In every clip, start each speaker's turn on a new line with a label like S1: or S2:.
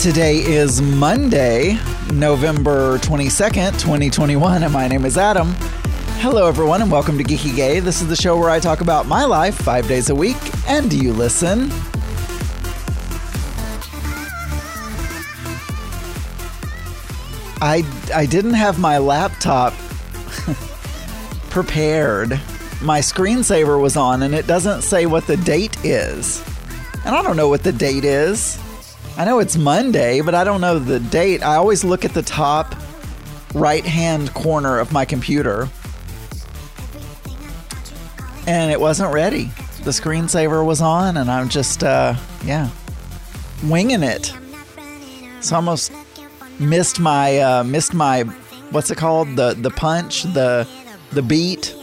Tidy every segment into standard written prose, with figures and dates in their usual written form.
S1: Today is Monday, November 22nd, 2021, and my name is Adam. Hello, everyone, and welcome to Geeky Gay. This is the show where I talk about my life 5 days a week, and you listen. I didn't have my laptop prepared. My screensaver was on, and it doesn't say what the date is. And I don't know what the date is. I know it's Monday, but I don't know the date. I always look at the top right-hand corner of my computer. And it wasn't ready. The screensaver was on, and I'm just, winging it. So I almost missed my, what's it called? The punch, the beat.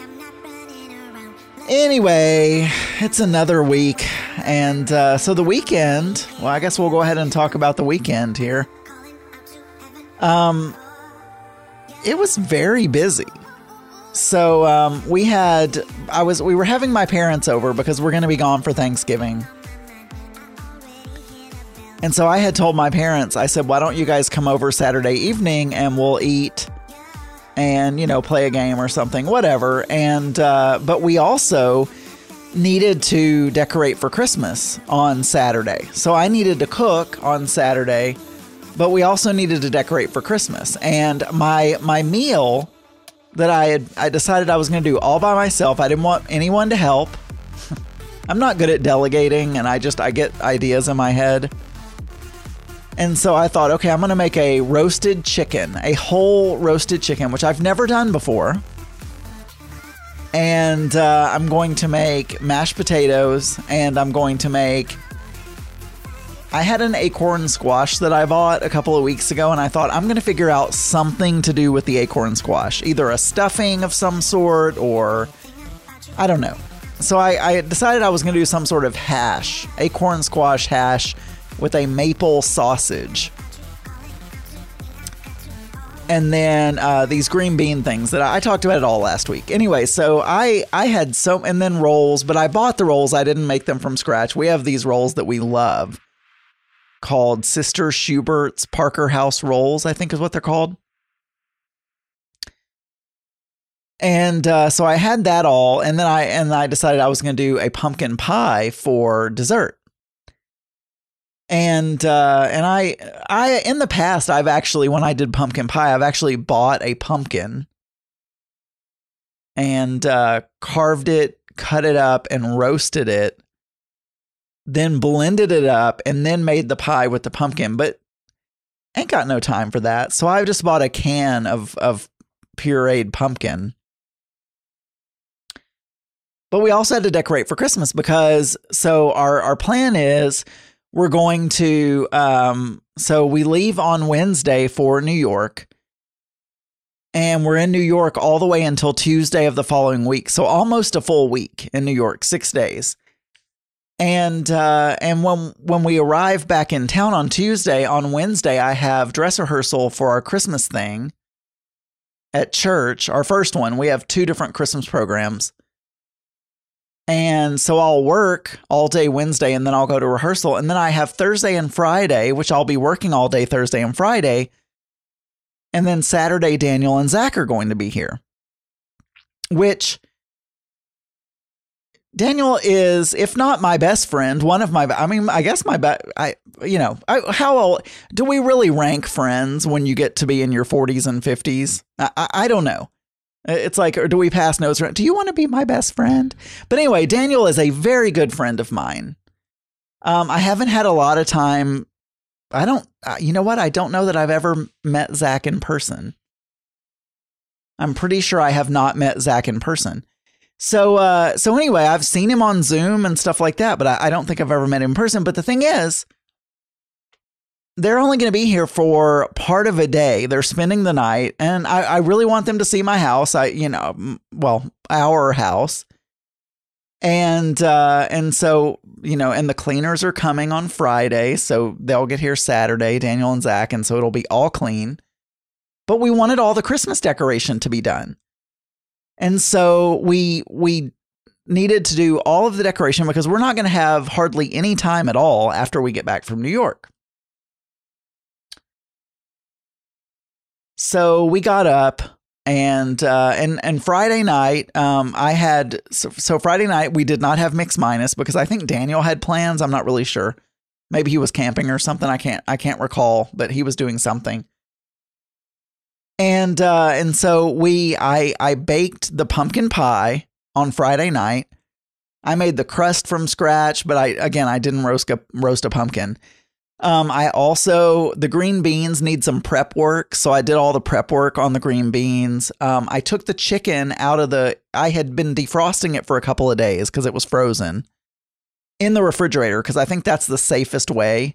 S1: Anyway, it's another week. And so the weekend, well, I guess we'll go ahead and talk about the weekend here. It was very busy. So we were having my parents over because we're going to be gone for Thanksgiving. And so I had told my parents, I said, why don't you guys come over Saturday evening and we'll eat and, play a game or something, whatever. And but we also needed to decorate for Christmas on Saturday. So I needed to cook on Saturday, but we also needed to decorate for Christmas. And my meal that I decided I was going to do all by myself. I didn't want anyone to help. I'm not good at delegating, and I get ideas in my head. And so I thought, okay, I'm going to make a roasted chicken, a whole roasted chicken, which I've never done before. And I'm going to make mashed potatoes, and I'm going to make... I had an acorn squash that I bought a couple of weeks ago, and I thought I'm going to figure out something to do with the acorn squash. Either a stuffing of some sort, or... I don't know. So I decided I was going to do some sort of hash, acorn squash hash, with a maple sausage. And then these green bean things that I talked about it all last week. Anyway, so I had and then rolls, but I bought the rolls. I didn't make them from scratch. We have these rolls that we love called Sister Schubert's Parker House rolls, I think is what they're called. And so I had that all, and then I decided I was going to do a pumpkin pie for dessert. And I in the past, I've actually, when I did pumpkin pie, I've actually bought a pumpkin and carved it, cut it up, and roasted it, then blended it up, and then made the pie with the pumpkin. But ain't got no time for that. So I just bought a can of pureed pumpkin. But we also had to decorate for Christmas because, so our plan is... We're going to, so we leave on Wednesday for New York, and we're in New York all the way until Tuesday of the following week. So almost a full week in New York, 6 days. And when we arrive back in town on Tuesday, on Wednesday, I have dress rehearsal for our Christmas thing at church, our first one. We have 2 different Christmas programs. And so I'll work all day Wednesday, and then I'll go to rehearsal. And then I have Thursday and Friday, which I'll be working all day Thursday and Friday. And then Saturday, Daniel and Zach are going to be here. Which Daniel is, if not my best friend, one of my, I guess how do we really rank friends when you get to be in your 40s and 50s? I don't know. It's like, or do we pass notes around? Do you want to be my best friend? But anyway, Daniel is a very good friend of mine. I haven't had a lot of time. You know what? I don't know that I've ever met Zach in person. I'm pretty sure I have not met Zach in person. So anyway, I've seen him on Zoom and stuff like that, but I don't think I've ever met him in person. But the thing is, they're only going to be here for part of a day. They're spending the night, and I really want them to see my house. Our house. And so, and the cleaners are coming on Friday, so they'll get here Saturday, Daniel and Zach, and so it'll be all clean. But we wanted all the Christmas decoration to be done. And so we needed to do all of the decoration because we're not going to have hardly any time at all after we get back from New York. So we got up and Friday night, so Friday night we did not have Mix Minus because I think Daniel had plans. I'm not really sure. Maybe he was camping or something. I can't recall, but he was doing something. And so I baked the pumpkin pie on Friday night. I made the crust from scratch, but I didn't roast a pumpkin. The green beans need some prep work. So I did all the prep work on the green beans. I took the chicken I had been defrosting it for a couple of days because it was frozen in the refrigerator, because I think that's the safest way.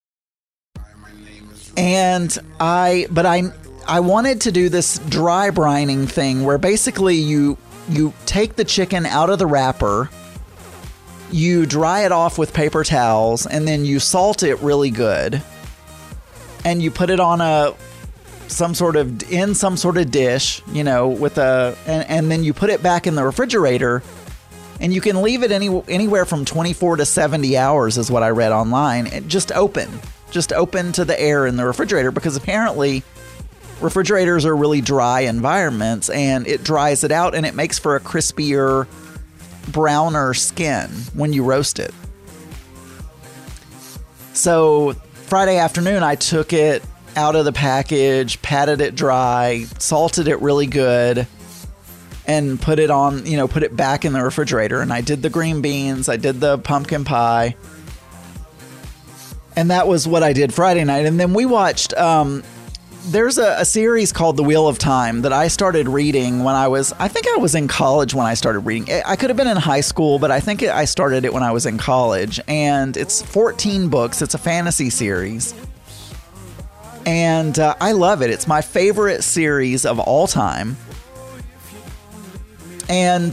S1: And I wanted to do this dry brining thing where basically you take the chicken out of the wrapper, you dry it off with paper towels, and then you salt it really good. And you put it on some sort of dish, and then you put it back in the refrigerator, and you can leave it anywhere from 24 to 70 hours is what I read online. Just open to the air in the refrigerator, because apparently refrigerators are really dry environments, and it dries it out and it makes for a crispier, browner skin when you roast it. So Friday afternoon, I took it out of the package, patted it dry, salted it really good, and put it back in the refrigerator. And I did the green beans, I did the pumpkin pie, and that was what I did Friday night. And then we watched, there's a series called The Wheel of Time that I started reading I think I was in college when I started reading. I could have been in high school, but I think I started it when I was in college. And it's 14 books. It's a fantasy series. And I love it. It's my favorite series of all time. And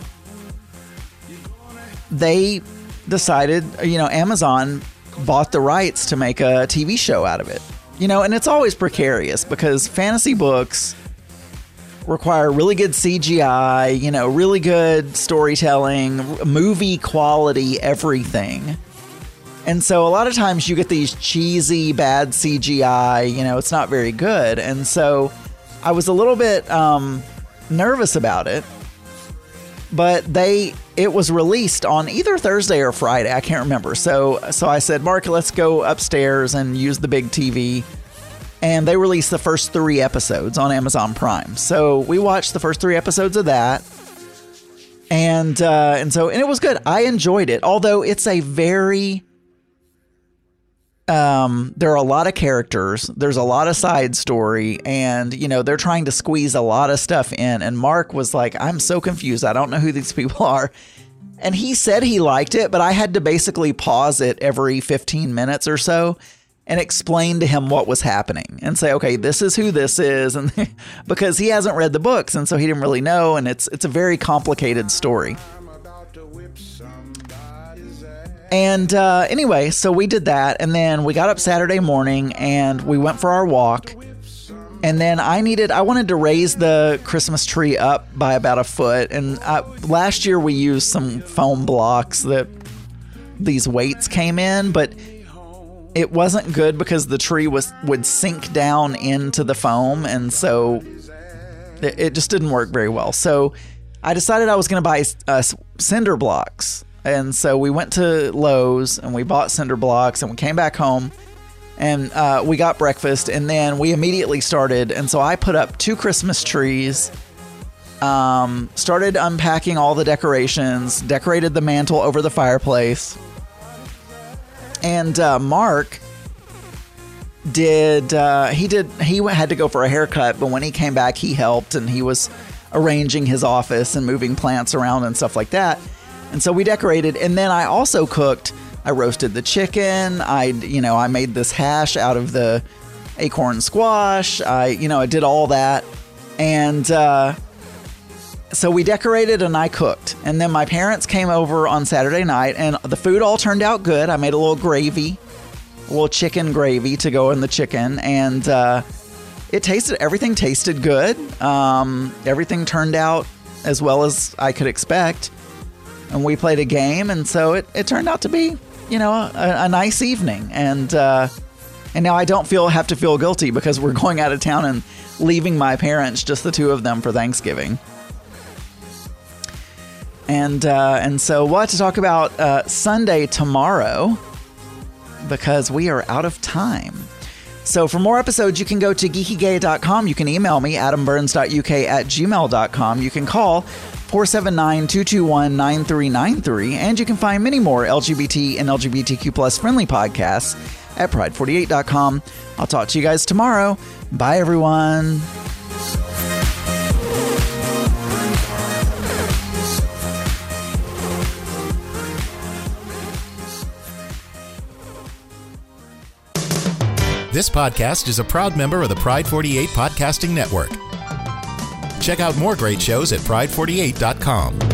S1: they decided, Amazon bought the rights to make a TV show out of it. And it's always precarious because fantasy books require really good CGI, really good storytelling, movie quality, everything. And so a lot of times you get these cheesy, bad CGI, it's not very good. And so I was a little bit nervous about it. But it was released on either Thursday or Friday. I can't remember. So I said, Mark, let's go upstairs and use the big TV. And they released the first 3 episodes on Amazon Prime. So we watched the first 3 episodes of that. And it was good. I enjoyed it. Although it's a very, there are a lot of characters. There's a lot of side story, and they're trying to squeeze a lot of stuff in. And Mark was like, I'm so confused. I don't know who these people are. And he said he liked it, but I had to basically pause it every 15 minutes or so and explain to him what was happening and say, okay, this is who this is. And because he hasn't read the books, and so he didn't really know. And it's a very complicated story. And anyway, so we did that, and then we got up Saturday morning and we went for our walk. And then I wanted to raise the Christmas tree up by about a foot. And last year we used some foam blocks that these weights came in, but it wasn't good because the tree would sink down into the foam, and so it just didn't work very well. So I decided I was going to buy cinder blocks. And so we went to Lowe's and we bought cinder blocks, and we came back home and we got breakfast, and then we immediately started. And so I put up 2 Christmas trees, started unpacking all the decorations, decorated the mantle over the fireplace. And Mark he had to go for a haircut, but when he came back, he helped, and he was arranging his office and moving plants around and stuff like that. And so we decorated, and then I also cooked. I roasted the chicken. I made this hash out of the acorn squash. I did all that. And so we decorated and I cooked. And then my parents came over on Saturday night, and the food all turned out good. I made a little gravy, a little chicken gravy to go in the chicken. And everything tasted good. Everything turned out as well as I could expect. And we played a game, and so it turned out to be, a nice evening. And And now I don't have to feel guilty because we're going out of town and leaving my parents, just the two of them, for Thanksgiving. And so we'll have to talk about Sunday tomorrow because we are out of time. So for more episodes, you can go to geekygay.com. You can email me, adamburns.uk@gmail.com. You can call 479-221-9393. And you can find many more LGBT and LGBTQ+ friendly podcasts at pride48.com. I'll talk to you guys tomorrow. Bye, everyone.
S2: This podcast is a proud member of the Pride 48 Podcasting Network. Check out more great shows at pride48.com.